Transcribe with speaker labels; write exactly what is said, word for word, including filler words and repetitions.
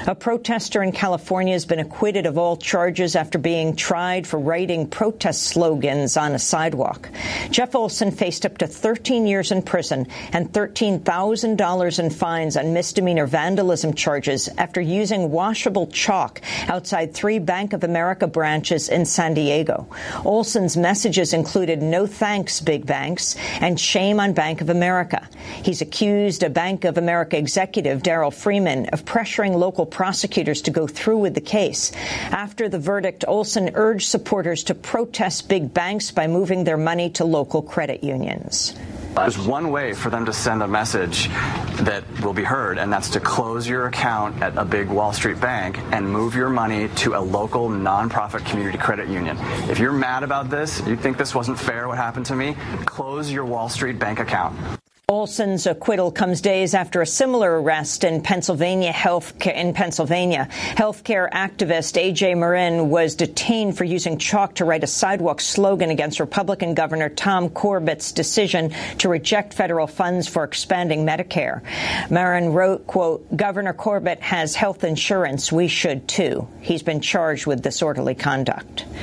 Speaker 1: A protester in California has been acquitted of all charges after being tried for writing protest slogans on a sidewalk. Jeff Olson faced up to thirteen years in prison and thirteen thousand dollars in fines on misdemeanor vandalism charges after using washable chalk outside three Bank of America branches in San Diego. Olson's messages included "No thanks, big banks," and "Shame on Bank of America." He's accused a Bank of America executive, Darrell Freeman, of pressuring local prosecutors to go through with the case. After the verdict, Olson urged supporters to protest big banks by moving their money to local credit unions.
Speaker 2: There's one way for them to send a message that will be heard, and that's to close your account at a big Wall Street bank and move your money to a local nonprofit community credit union. If you're mad about this, you think this wasn't fair, what happened to me, close your Wall Street bank account.
Speaker 1: Olson's acquittal comes days after a similar arrest in Pennsylvania health in Pennsylvania. Healthcare activist A J Marin was detained for using chalk to write a sidewalk slogan against Republican Governor Tom Corbett's decision to reject federal funds for expanding Medicare. Marin wrote, quote, "Governor Corbett has health insurance. We should, too." He's been charged with disorderly conduct.